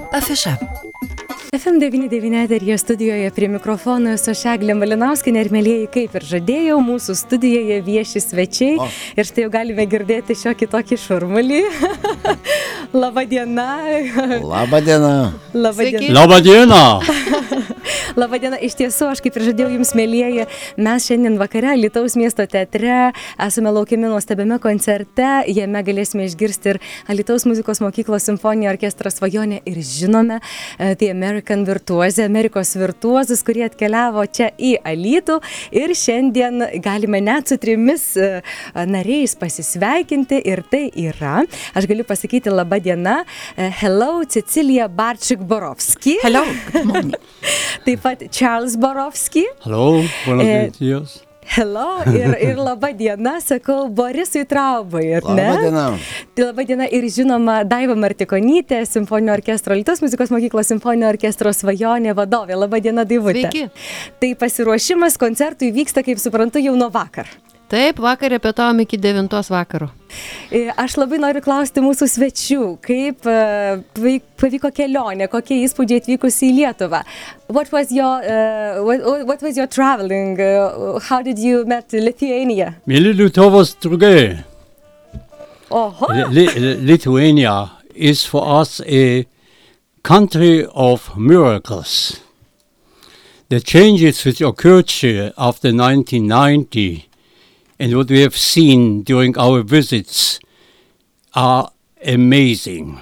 Afiša. FM99 eteryje studijoje prie mikrofono esu Eglė Malinauskienė ir mielieji, kaip ir žadėjau, mūsų studijoje vieši svečiai. Ir štai jau galime girdėti šiokį tokį šurmulį. Labadiena. Labadiena. Labadiena. Labadiena. Iš tiesų, aš kaip ir žadėjau jums, mielieji, mes šiandien vakare Alytaus miesto teatre esame laukiami nuostabiame koncerte. Jame galėsime išgirsti ir Alytaus muzikos mokyklos simfoninio orkestro Svajonė ir žinome The American Virtuose, Amerikos virtuozus, kurie atkeliavo čia į Alytų ir šiandien galime net su 3 nariais pasisveikinti ir tai yra, aš galiu pasakyti laba diena, hello, Cecilija Barczyk-Borowski. Hello, good morning. Taip pat Charles Borowski. Hello, buenos días. Hello ir laba diena, sakau Borisui Traubai, ar ne? Laba diena. Tai laba diena ir žinoma Daiva Martikonytė, Simfoninio orkestro, Alytaus muzikos mokyklos Simfoninio orkestro Svajonė vadovė. Laba diena, Daivutė. Sveiki. Tai pasiruošimas koncertui vyksta, kaip suprantu, jau nuo vakar. Taip, vakar repetavom iki 9 vakaro. Aš labai noriu klausti mūsų svečių, kaip pavyko kelionė, kokie įspūdžiai atvykus į Lietuvą. What was your traveling? How did you met Lithuania? Mili Lietuvos draugai. Oho. Lithuania is for us a country of miracles. The changes which occurred here after 1990 and what we have seen during our visits are amazing.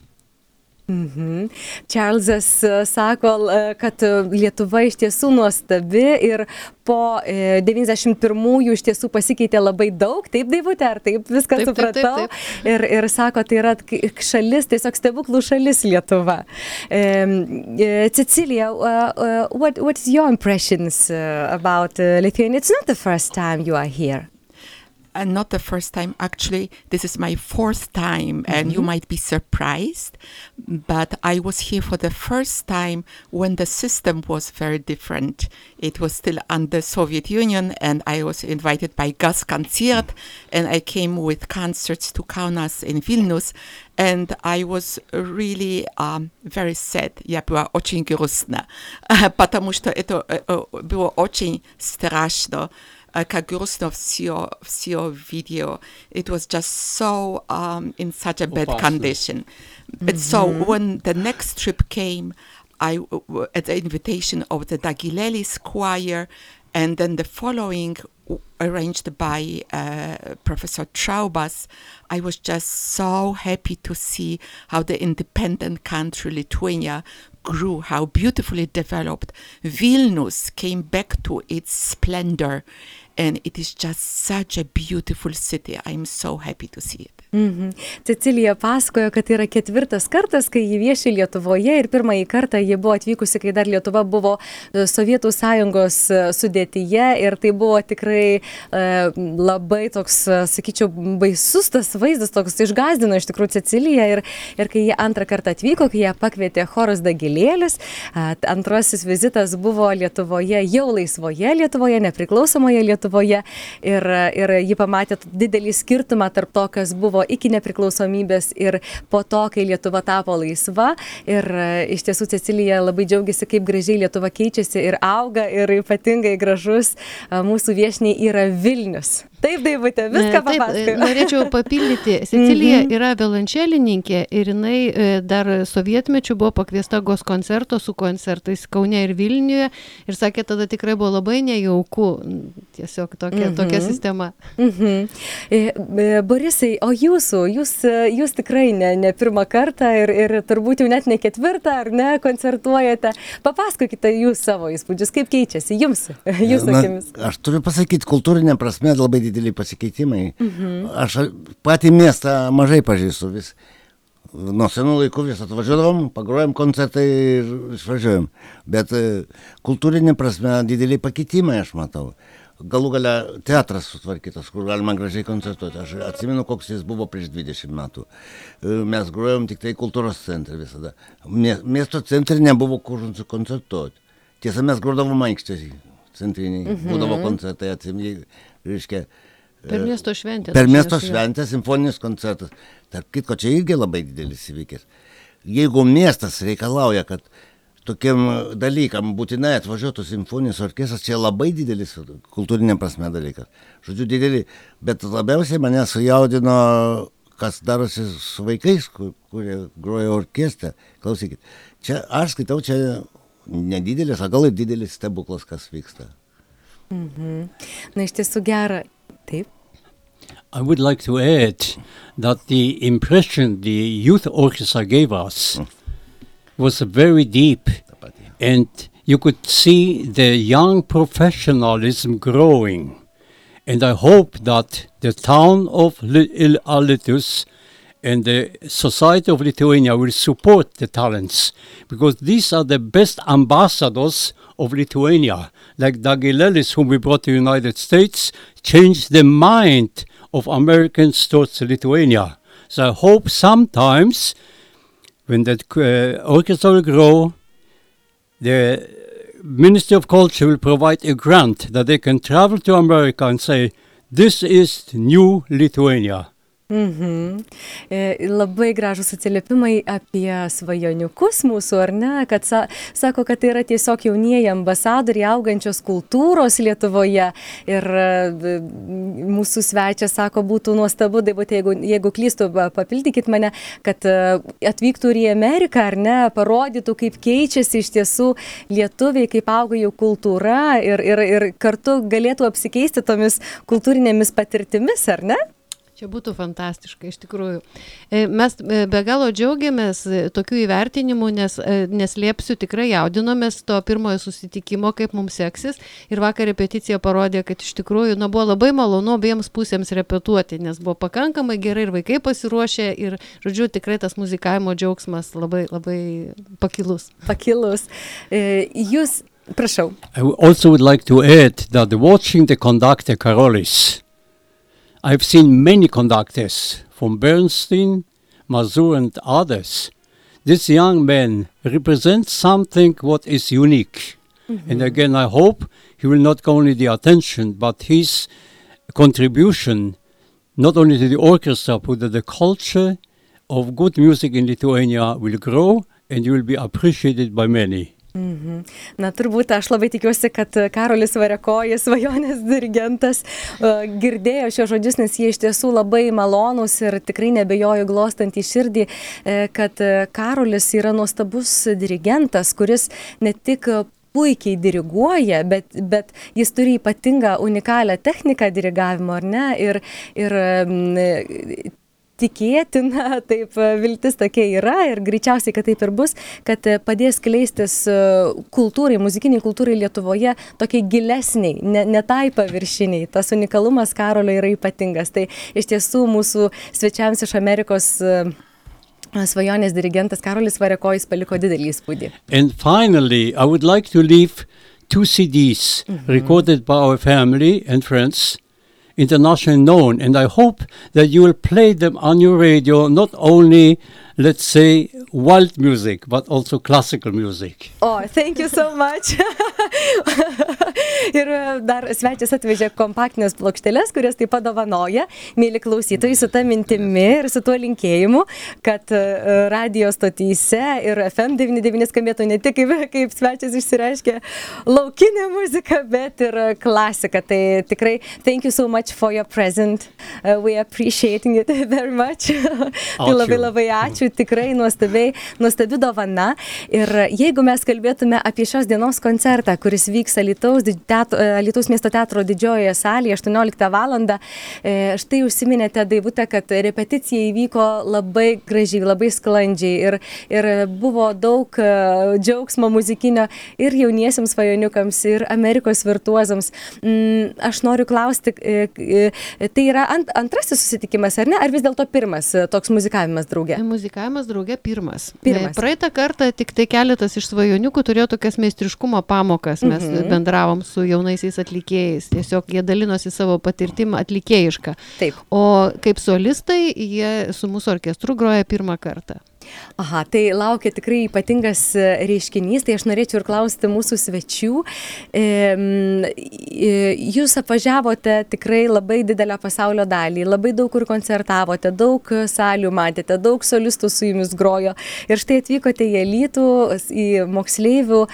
Čarlzas sako, kad Lietuva iš tiesų nuostabi ir po 91-ųjų iš tiesų pasikeitė labai daug, taip Daivutė, ar taip viską supratau? Taip. Ir sako, tai yra šalis, tiesiog stebuklų šalis Lietuva. Cecilija, what is your impressions about Lithuania? It's not the first time you are here. And not the first time, actually, this is my 4th time, and you might be surprised, but I was here for the first time when the system was very different. It was still under Soviet Union, and I was invited by Gaskoncert, and I came with concerts to Kaunas in Vilnius, and I was really very sad. Я была очень грустна, потому что это было очень страшно. Как грустно все видео. It was just so in such a bad condition. But so when the next trip came, I at the invitation of the Dagilelis choir, and then the following arranged by Professor Traubas, I was just so happy to see how the independent country Lithuania grew, how beautifully developed. Vilnius came back to its splendor, and it is just such a beautiful city. I'm so happy to see it. Cecilija pasakojo, kad tai yra 4 kartas, kai ji vieši Lietuvoje ir 1 kartą ji buvo atvykusi, kai dar Lietuva buvo Sovietų sąjungos sudėtyje ir tai buvo tikrai labai toks, sakyčiau, baisus tas vaizdas, toks išgąsdino iš tikrųjų Ceciliją ir kai jie 2 kartą atvyko, kai ją pakvietė choras Dagilėlis, antrasis vizitas buvo Lietuvoje, jau laisvoje Lietuvoje, nepriklausomoje Lietuvoje ir ji pamatė didelį skirtumą tarp to, kas buvo iki nepriklausomybės ir po to, kai Lietuva tapo laisva. Ir iš tiesų Cecilija labai džiaugiasi, kaip gražiai Lietuva keičiasi ir auga ir ypatingai gražus mūsų viešniai yra Vilnius. Taip, Daivutė, viską papasakojau. Norėčiau papildyti. Cecilija yra violončelininkė ir jinai dar sovietmečiu buvo pakviesta Goskoncerto su koncertais Kaune ir Vilniuje ir sakė, tada tikrai buvo labai nejauku. Tiesiog tokia sistema. Borisai, o jūs tikrai ne 1 kartą ir turbūt jau net ne 4, ar ne, koncertuojate. Papasakokite jūs savo įspūdžius, kaip keičiasi jums, jūsų akimis. Aš turiu pasakyti, kultūrinė prasme labai dideli pasikeitimai. Aš patį miestą mažai pažįstu vis. Nuo senų laikų vis atvažiuodavom, pagrojom koncertai ir išvažiuojam. Bet kultūrinė prasme dideliai pakeitimai aš matau. Galų gale teatras sutvarkytas, kur galima gražiai koncertuoti. Aš atsimenu, koks jis buvo prieš 20 metų. Mes grojom tik tai kultūros centre visada. Miesto centre nebuvo kur koncertuoti. Tiesa, mes grodavom aikštėje centriniai. Būdavo koncertai, reiškia, Per miesto šventę. Per miesto šventę simfoninis koncertas. Tarp kitko, čia irgi labai didelis įvykis. jeigu miestas reikalauja, kad tokiem dalykam būtinai atvažiuotų simfoninis orkestras, čia labai didelis kultūrinė prasme dalykas. Žodžiu, didelį, bet labiausiai mane sujaudino, kas darosi su vaikais, kurie groja orkestre. Klausykit, čia aš skaitau, čia nedidelis, o gal ir didelis stebuklas, kas vyksta. Na, iš tiesų gera. Taip. I would like to add that the impression the youth orchestra gave us was very deep, and you could see the young professionalism growing. And I hope that the town of Alytus and the society of Lithuania will support the talents, because these are the best ambassadors of Lithuania. Like Dagilelis, whom we brought to the United States, changed the mind of Americans towards Lithuania. So I hope sometimes when that orchestra will grow, the Ministry of Culture will provide a grant that they can travel to America and say, this is new Lithuania. Labai gražus atsiliepimai apie svajoniukus mūsų, ar ne, kad sako, kad tai yra tiesiog jaunieji ambasadoriai augančios kultūros Lietuvoje ir mūsų svečias sako, būtų nuostabu, bet jeigu klystu, papildykit mane, kad atvyktų ir į Ameriką, ar ne, parodytų, kaip keičiasi iš tiesų lietuviai, kaip auga jų kultūra ir kartu galėtų apsikeisti tomis kultūrinėmis patirtimis, ar ne? Čia būtų fantastiška, iš tikrųjų. Mes be galo džiaugiamės tokių įvertinimų, nes neslėpsiu, tikrai jaudinomės to pirmojo susitikimo, kaip mums seksis. Ir vakar repeticija parodė, kad iš tikrųjų buvo labai malonu abiems pusėms repetuoti, nes buvo pakankamai gerai ir vaikai pasiruošę ir, žodžiu, tikrai tas muzikavimo džiaugsmas labai, labai pakilus. Pakilus. Jūs, prašau. I also would like to add that watching the conductor Karolis, I've seen many conductors from Bernstein, Mazur and others. This young man represents something what is unique. And again, I hope he will not get only the attention, but his contribution, not only to the orchestra, but to the culture of good music in Lithuania will grow and will be appreciated by many. Na, turbūt aš labai tikiuosi, kad Karolis Variakojis, svajonės dirigentas, girdėjo šios žodžius, nes jie iš tiesų labai malonūs ir tikrai nebejoju glostant į širdį, kad Karolis yra nuostabus dirigentas, kuris ne tik puikiai diriguoja, bet jis turi ypatingą unikalią techniką dirigavimo, ar ne? Ir tikėtina, taip viltis tokia yra ir greičiausiai, kad taip ir bus, kad padės skleistis kultūrai, muzikiniai kultūrai Lietuvoje tokiai gilesniai, ne tai paviršiniai. Tas unikalumas Karolio yra ypatingas. Tai iš tiesų mūsų svečiams iš Amerikos svajonės dirigentas Karolis Variakojis paliko didelį įspūdį. And finally, I would like to leave 2 CDs recorded by our family and friends, internationally known, and I hope that you will play them on your radio, not only, let's say, wild music, but also classical music. Oh, thank you so much. Ir dar svečias atvežė kompaktinės plokšteles, kurias taip pat dovanoja. Mėly klausytojai, su ta mintimi ir su tuo linkėjimu, kad radio stotyse ir FM 99 skambėtų ne tik kaip svečias išsireiškė laukinė muzika, bet ir klasika. Tai tikrai thank you so much for your present. We appreciating it very much. Tai labai ačiū, tikrai nuostabi dovana. Ir jeigu mes kalbėtume apie šios dienos koncertą, kuris vyks Alytaus miesto teatro didžiojoje salėje 18 valandą, štai užsiminėte, Daivute, kad repeticija įvyko labai gražiai, labai sklandžiai ir buvo daug džiaugsmo muzikinio ir jauniesiams svajoniukams, ir Amerikos virtuozams. Aš noriu klausti, tai yra antrasis susitikimas, ar ne? Ar vis dėlto pirmas toks muzikavimas drauge? Muzikavimas drauge pirmas. Praeitą kartą tik tai keletas iš svajoniukų turėjo tokias meistriškumo pamokas. Mes bendravom su jaunaisiais atlikėjais. Tiesiog jie dalinosi savo patirtimą atlikėjišką. Taip. O kaip solistai, jie su mūsų orkestru groja pirmą kartą. Aha, tai laukia tikrai ypatingas reiškinys, tai aš norėčiau ir klausti mūsų svečių. Jūs apvažiavote tikrai labai didelę pasaulio dalį, labai daug kur koncertavote, daug salių matėte, daug solistų su jumis grojo ir štai atvykote į Alytų, į moksleivių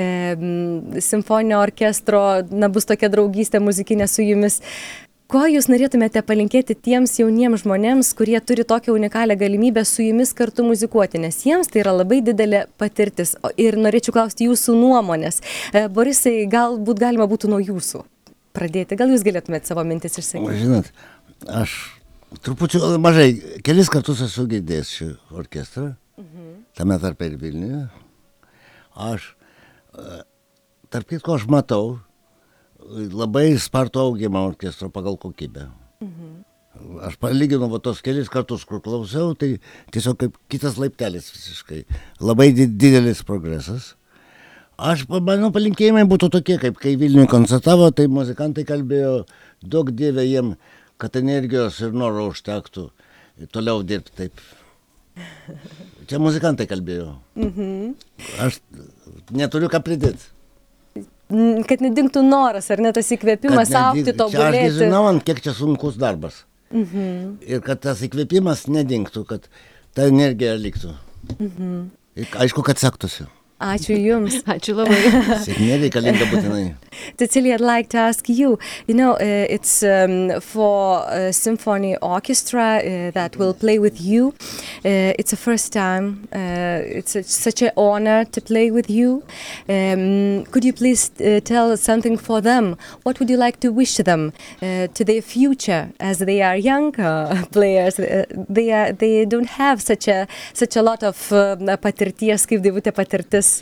simfoninio orkestro, bus tokia draugystė muzikinė su jumis. Ko jūs norėtumėte palinkėti tiems jauniems žmonėms, kurie turi tokią unikalią galimybę su jumis kartu muzikuoti, nes jiems tai yra labai didelė patirtis. Ir norėčiau klausti jūsų nuomonės. Borisai, galbūt galima būtų nuo jūsų pradėti. Gal jūs galėtumėte savo mintis išsakyti? Žinot, aš truputį mažai, kelis kartus esu girdėjęs šį orkestrą, tame tarpe ir Vilniuje. Aš, tarp kitko, aš matau labai spartų augimą orkestro pagal kokybę. Aš palyginu tos kelis kartus, kur klausiau, tai tiesiog kaip kitas laiptelis visiškai. Labai didelis progresas. Mano palinkėjimai būtų tokie, kaip kai Vilniuje koncertavo, tai muzikantai kalbėjo, daug dievė jiem, kad energijos ir noro užtektų toliau dirbti taip. Čia muzikantai kalbėjo. Aš neturiu ką pridėti. Kad nedingtų noras, ar ne tas įkvėpimas augti, tobulėti. Čia aš žinau, kiek čia sunkus darbas. Ir kad tas įkvėpimas nedingtų, kad ta energija liktų. Ir aišku, kad sektųsi. Ačiū Jums. Ačiū labai. Sėkmė reikalinga būtinai. Cecilia, I'd like to ask you, it's for a symphony orchestra that will play with you. It's the first time. It's such an honor to play with you. Could you please tell something for them? What would you like to wish them to their future as they are young players? They don't have such a lot of patirties, kaip Daivutė patirtis.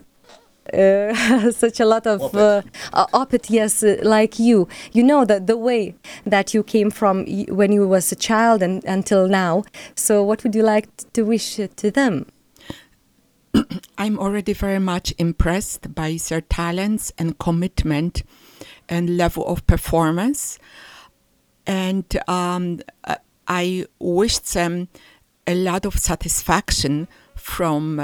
Such a lot of opet, yes, like you. You know that the way that you came from when you was a child and until now. So what would you like to wish to them? I'm already very much impressed by their talents and commitment and level of performance. And I wish them a lot of satisfaction from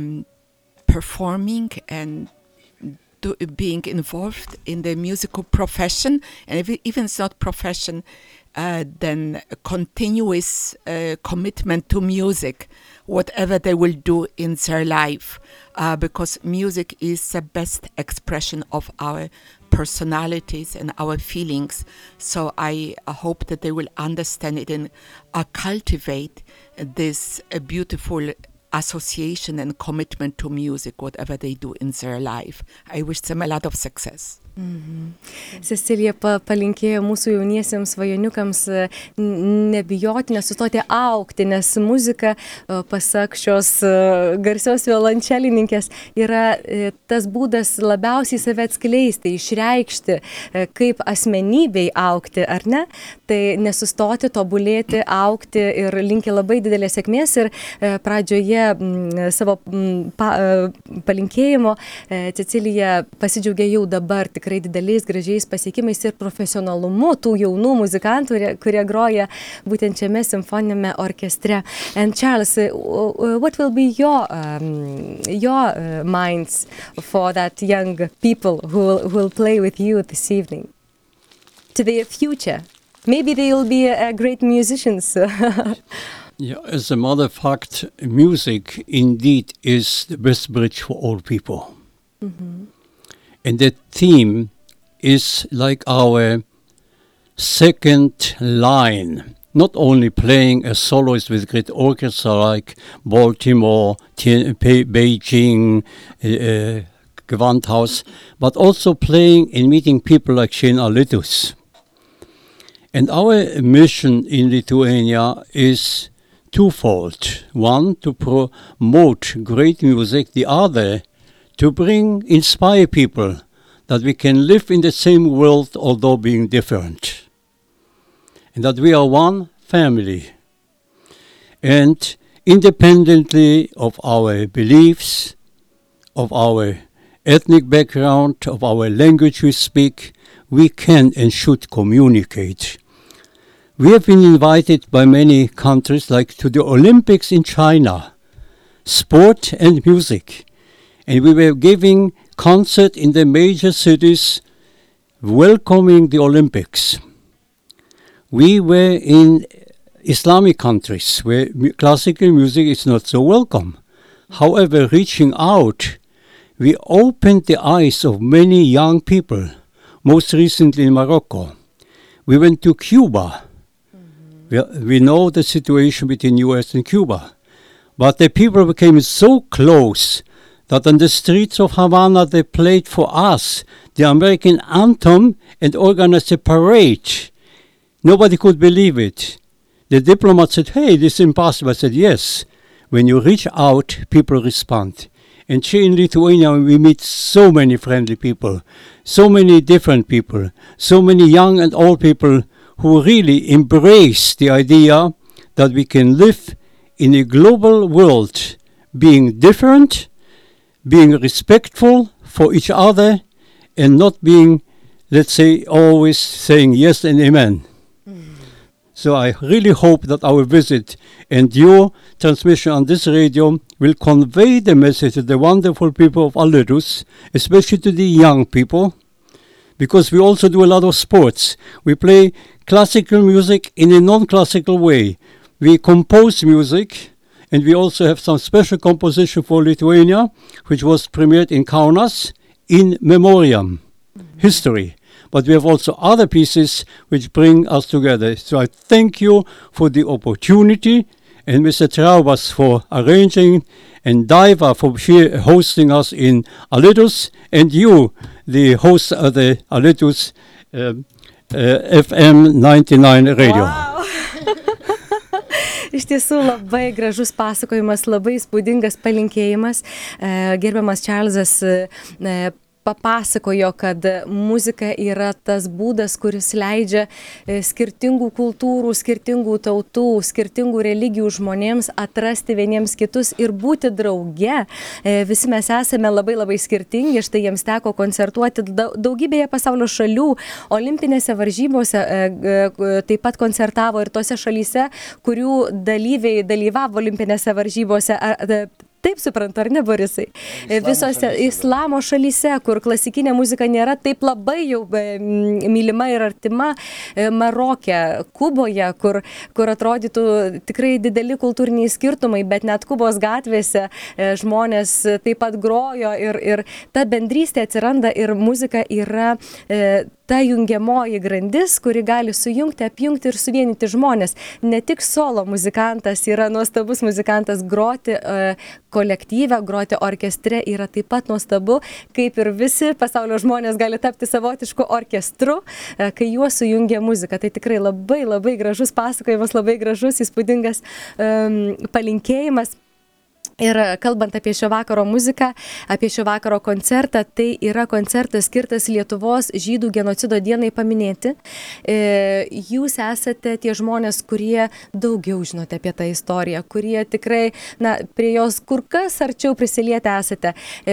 performing and being involved in the musical profession, and if even it's not profession, then continuous commitment to music, whatever they will do in their life, because music is the best expression of our personalities and our feelings. So I hope that they will understand it and cultivate this beautiful association and commitment to music, whatever they do in their life. I wish them a lot of success. Cecilija palinkėjo mūsų jauniesiems svajoniukams nebijoti, nesustoti augti, nes muzika, pasak šios garsios violončelininkės, yra tas būdas labiausiai save atskleisti, išreikšti, kaip asmenybei augti, ar ne? Tai nesustoti, tobulėti, augti ir linki labai didelės sėkmės ir pradžioje savo palinkėjimo Cecilija pasidžiaugė jau dabar tikrai dideliais gražiais pasiekimais ir profesionalumu tų jaunų muzikantų, kurie groja būtent šiame simfoninėme orkestre. And Charles, what will be your minds for that young people who will play with you this evening? To their future. Maybe they will be great musicians. Yeah, as a matter of fact, music indeed is the best bridge for all people. And that theme is like our second line, not only playing as soloist with great orchestra like Baltimore, Beijing, Gewandhaus, but also playing and meeting people like Shane Alytus. And our mission in Lithuania is twofold. One, to promote great music. The other, to inspire people that we can live in the same world although being different. And that we are one family. And independently of our beliefs, of our ethnic background, of our language we speak, we can and should communicate. We have been invited by many countries, like to the Olympics in China. sport and music. And we were giving concert in the major cities welcoming the Olympics. We were in Islamic countries where classical music is not so welcome. However, reaching out, we opened the eyes of many young people, most recently in Morocco. We went to Cuba. We know the situation between US and Cuba. But the people became so close that on the streets of Havana they played for us the American anthem and organized a parade. Nobody could believe it. The diplomat said, hey, this is impossible. I said, yes. When you reach out, people respond. And here in Lithuania, we meet so many friendly people, so many different people, so many young and old people who really embrace the idea that we can live in a global world, being different, being respectful for each other, and not being, let's say, always saying yes and amen. So I really hope that our visit and your transmission on this radio will convey the message to the wonderful people of Alytus, especially to the young people, because we also do a lot of sports. We play classical music in a non-classical way. We compose music, and we also have some special composition for Lithuania, which was premiered in Kaunas in memoriam, history. But we have also other pieces which bring us together. So I thank you for the opportunity, and Mr. Traubas for arranging, and Daiva for hosting us in Alytus, and you, the host of the Alytus FM 99 radio. Wow. Iš tiesų labai gražus pasakojimas, labai įspūdingas palinkėjimas. Gerbiamas Čarlzas papasakojo, kad muzika yra tas būdas, kuris leidžia skirtingų kultūrų, skirtingų tautų, skirtingų religijų žmonėms atrasti vieniems kitus ir būti drauge. Visi mes esame labai labai skirtingi, štai jiems teko koncertuoti daugybėje pasaulio šalių, olimpinėse varžybose taip pat koncertavo ir tose šalyse, kurių dalyviai dalyvavo olimpinėse varžybose. Taip suprantu, ar ne, Borisai? Visose islamo šalyse, kur klasikinė muzika nėra taip labai jau mylima ir artima, Maroke, Kuboje, kur atrodytų tikrai dideli kultūriniai skirtumai, bet net Kubos gatvėse žmonės taip pat grojo ir ta bendrystė atsiranda ir muzika yra ta jungiamoji grandis, kuri gali sujungti, apjungti ir suvienyti žmonės. Ne tik solo muzikantas yra nuostabus muzikantas, groti kolektyve, groti orkestre yra taip pat nuostabu, kaip ir visi pasaulio žmonės gali tapti savotišku orkestru, kai juos sujungia muzika. Tai tikrai labai labai gražus pasakojimas, labai gražus, įspūdingas palinkėjimas. Ir kalbant apie šio vakaro muziką, apie šio vakaro koncertą, tai yra koncertas skirtas Lietuvos žydų genocido dienai paminėti. Jūs esate tie žmonės, kurie daugiau žinote apie tą istoriją, kurie tikrai prie jos kur kas arčiau prisilietę esate.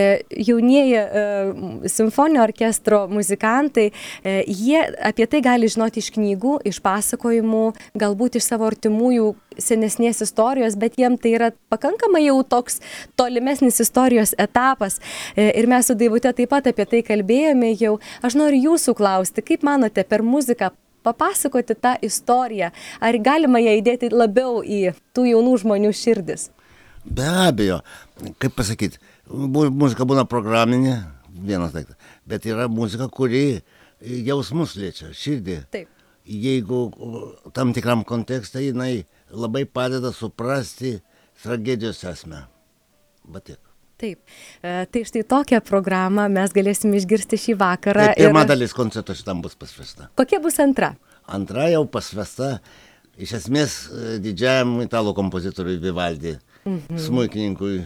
Jaunieji simfoninio orkestro muzikantai, jie apie tai gali žinoti iš knygų, iš pasakojimų, galbūt iš savo artimųjų senesnės istorijos, bet jiem tai yra pakankamai jau toks tolimesnis istorijos etapas. Ir mes su Daivute taip pat apie tai kalbėjome jau. Aš noriu jūsų klausti, kaip manote per muziką papasakoti tą istoriją? Ar galima ją įdėti labiau į tų jaunų žmonių širdis? Be abejo, kaip pasakyti, muzika būna programinė, vienas daiktas, bet yra muzika, kuri jausmus liečia, širdį. Taip. Jeigu tam tikram kontekste jinai labai padeda suprasti tragedijos esmę. Va tiek. Taip. Tai štai tokią programą mes galėsim išgirsti šį vakarą. Tai pirma dalis koncerto šitam bus pasvesta. Kokia bus antra? Antra jau pasvesta, iš esmės, didžiajam italų kompozitoriui Vivaldi, smuikininkui.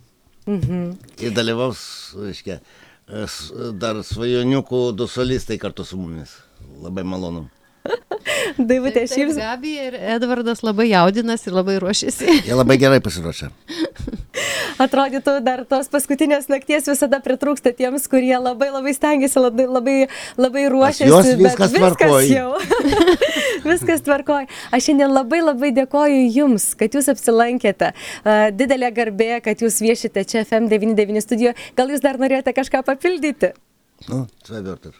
Ir dalyvaus, reiškia, dar svajoniukų du solistai kartu su mumis. Labai malonu. Daivutė, šiaip Gabija ir Edvardas labai jaudinas ir labai ruošiasi. Jie labai gerai pasiruošę. Atrodytų, dar tos paskutinės nakties visada pritrūksta tiems, kurie labai stengiasi, labai ruošiasi. Jos viskas tvarkoj. Viskas tvarkoj. Aš šiandien labai dėkoju Jums, kad Jūs apsilankėte. Didelė garbė, kad Jūs viešite čia FM99 studijoje. Gal Jūs dar norėjote kažką papildyti? Nu, sveikinu.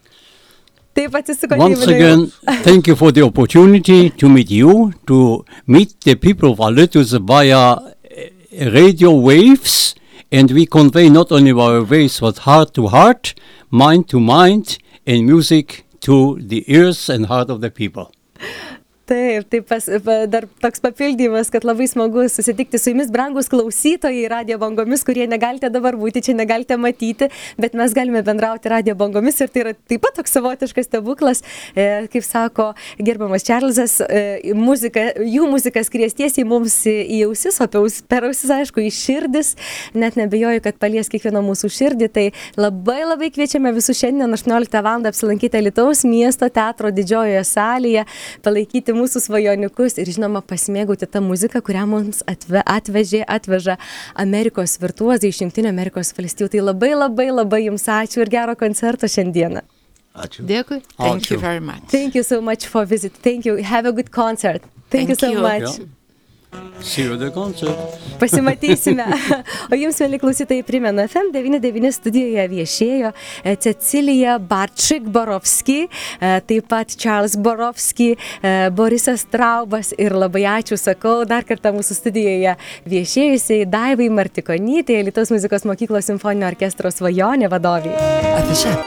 Once again, thank you for the opportunity to meet you, to meet the people of Alytus via radio waves, and we convey not only our waves, but heart to heart, mind to mind, and music to the ears and heart of the people. Taip, dar toks papildymas, kad labai smagu susitikti su Jumis, brangus klausytojai radio bangomis, kurie negalite dabar būti, čia negalite matyti, bet mes galime bendrauti radio bangomis ir tai yra taip pat toks savotiškas stebuklas, kaip sako gerbiamas Čarlzas, jų muzika skries tiesiai mums į ausis, o per ausis, aišku, į širdis, net nebejoju, kad palies kiekvieno mūsų širdį, tai labai kviečiame visus šiandien 18 val. Apsilankyti Alytaus miesto teatro didžiojoje salėje, palaikyti mūsų svajoniukus ir, žinoma, pasimėgauti tą muziką, kurią mums atveža Amerikos virtuozai iš Jungtinių Amerikos valstijų. Tai labai Jums ačiū ir gero koncerto šiandieną. Ačiū. Dėkui. Thank you very much. Thank you so much for visit. Thank you. Have a good concert. Thank you so much. Yeah. See you at the concert. Pasimatysime. O Jums, mieli klausytojai, primenu, FM99 studijoje viešėjo Cecilija Bartšik-Borovski, taip pat Charles Borovski, Borisas Traubas ir labai ačiū sakau dar kartą mūsų studijoje viešėjusiai Daivai Martikonytei, Alytaus muzikos mokyklos simfoninio orkestro Svajonė vadovei.